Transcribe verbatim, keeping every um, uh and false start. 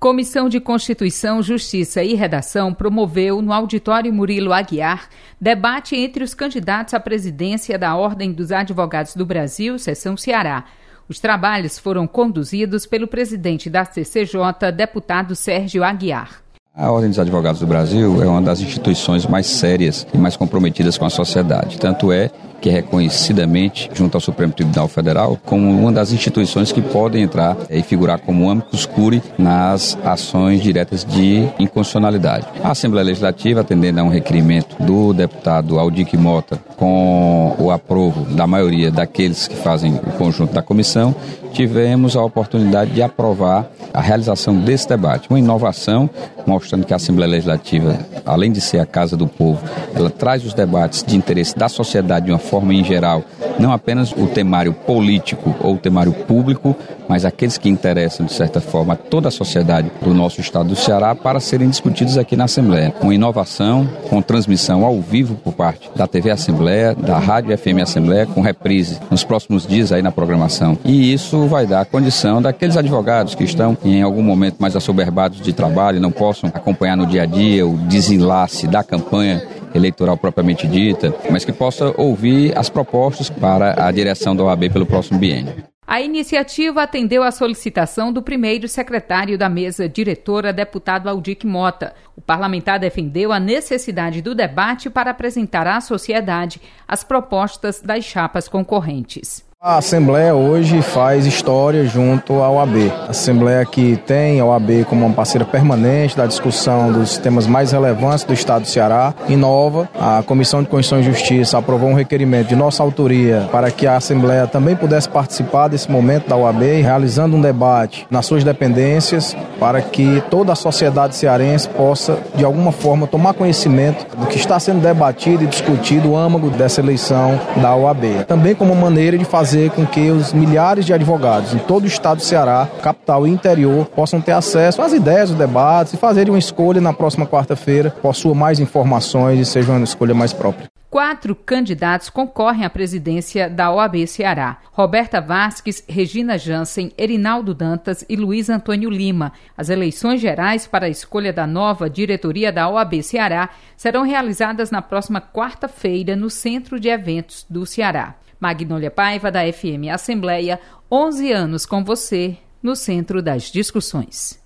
Comissão de Constituição, Justiça e Redação promoveu, no Auditório Murilo Aguiar, debate entre os candidatos à presidência da Ordem dos Advogados do Brasil, Seção Ceará. Os trabalhos foram conduzidos pelo presidente da C C J, deputado Sérgio Aguiar. A Ordem dos Advogados do Brasil é uma das instituições mais sérias e mais comprometidas com a sociedade. Tanto é que é reconhecidamente, junto ao Supremo Tribunal Federal, como uma das instituições que podem entrar e figurar como amicus curiae nas ações diretas de inconstitucionalidade. A Assembleia Legislativa, atendendo a um requerimento do deputado Aldir Mota, com o aprovo da maioria daqueles que fazem o conjunto da comissão, tivemos a oportunidade de aprovar a realização desse debate. Uma inovação, mostrando que a Assembleia Legislativa, além de ser a Casa do Povo, ela traz os debates de interesse da sociedade de uma forma em geral, não apenas o temário político ou o temário público, mas aqueles que interessam, de certa forma, toda a sociedade do nosso estado do Ceará para serem discutidos aqui na Assembleia. Uma inovação com transmissão ao vivo por parte da T V Assembleia, da Rádio F M Assembleia, com reprise nos próximos dias aí na programação. E isso vai dar condição daqueles advogados que estão em algum momento mais assoberbados de trabalho e não possam acompanhar no dia a dia o desenlace da campanha eleitoral propriamente dita, mas que possa ouvir as propostas para a direção da O A B pelo próximo biênio. A iniciativa atendeu à solicitação do primeiro secretário da mesa diretora, deputado Aldir Mota. O parlamentar defendeu a necessidade do debate para apresentar à sociedade as propostas das chapas concorrentes. A Assembleia hoje faz história junto à O A B. A Assembleia que tem a O A B como uma parceira permanente da discussão dos temas mais relevantes do Estado do Ceará. Inova, a Comissão de Constituição e Justiça aprovou um requerimento de nossa autoria para que a Assembleia também pudesse participar desse momento da O A B, realizando um debate nas suas dependências para que toda a sociedade cearense possa, de alguma forma, tomar conhecimento do que está sendo debatido e discutido o âmago dessa eleição da O A B. Também como maneira de fazer com que os milhares de advogados em todo o estado do Ceará, capital e interior, possam ter acesso às ideias, os debates e fazerem uma escolha na próxima quarta-feira, possua mais informações e seja uma escolha mais própria. Quatro candidatos concorrem à presidência da O A B Ceará: Roberta Vasques, Regina Jansen, Erinaldo Dantas e Luiz Antônio Lima. As eleições gerais para a escolha da nova diretoria da O A B Ceará serão realizadas na próxima quarta-feira no Centro de Eventos do Ceará. Magnólia Paiva, da F M Assembleia, onze anos com você, no centro das discussões.